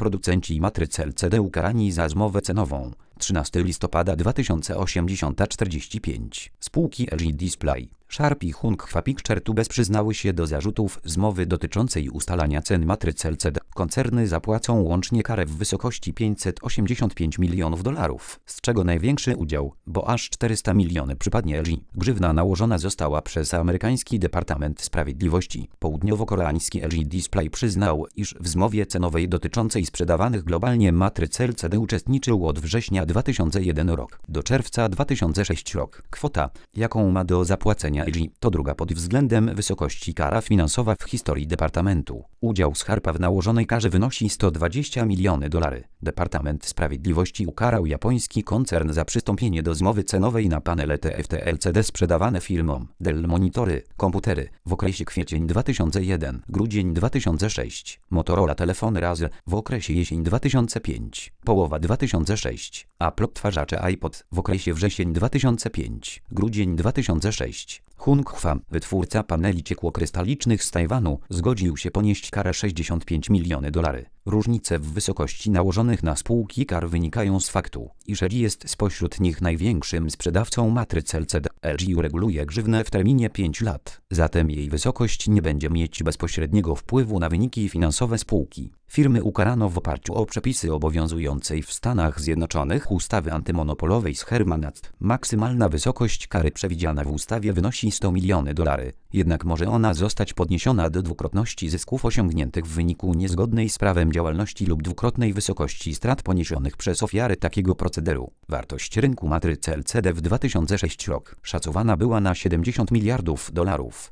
producenci matryc LCD ukarani za zmowę cenową. 13 listopada 2045. Spółki LG Display, Sharp i Hua Picture Tubes przyznały się do zarzutów zmowy dotyczącej ustalania cen matryc LCD. Koncerny zapłacą łącznie karę w wysokości $585 milionów, z czego największy udział, bo aż 400 milionów przypadnie LG. Grzywna nałożona została przez amerykański Departament Sprawiedliwości. Południowo-koreański LG Display przyznał, iż w zmowie cenowej dotyczącej sprzedawanych globalnie matryc LCD uczestniczył od września 2001 rok do czerwca 2006 rok. Kwota, jaką ma do zapłacenia LG, to druga pod względem wysokości kara finansowa w historii Departamentu. Udział Sharpa w nałożonej karze wynosi $120 milionów. Departament Sprawiedliwości ukarał japoński koncern za przystąpienie do zmowy cenowej na panele TFT LCD sprzedawane firmom Dell monitory, komputery w okresie kwiecień 2001-grudzień 2006, Motorola telefony Razr w okresie jesień 2005-połowa 2006, Apple odtwarzacze iPod w okresie wrzesień 2005-grudzień 2006. Hua, wytwórca paneli ciekłokrystalicznych z Tajwanu, zgodził się ponieść karę $65 milionów. Różnice w wysokości nałożonych na spółki kar wynikają z faktu, iż LG jest spośród nich największym sprzedawcą matryc LCD. LG ureguluje grzywnę w terminie 5 lat, zatem jej wysokość nie będzie mieć bezpośredniego wpływu na wyniki finansowe spółki. Firmy ukarano w oparciu o przepisy obowiązującej w Stanach Zjednoczonych ustawy antymonopolowej z Herman Act. Maksymalna wysokość kary przewidziana w ustawie wynosi $100 milionów, jednak może ona zostać podniesiona do dwukrotności zysków osiągniętych w wyniku niezgodnej z prawem działalności lub dwukrotnej wysokości strat poniesionych przez ofiary takiego procederu. Wartość rynku matryc LCD w 2006 rok szacowana była na $70 miliardów.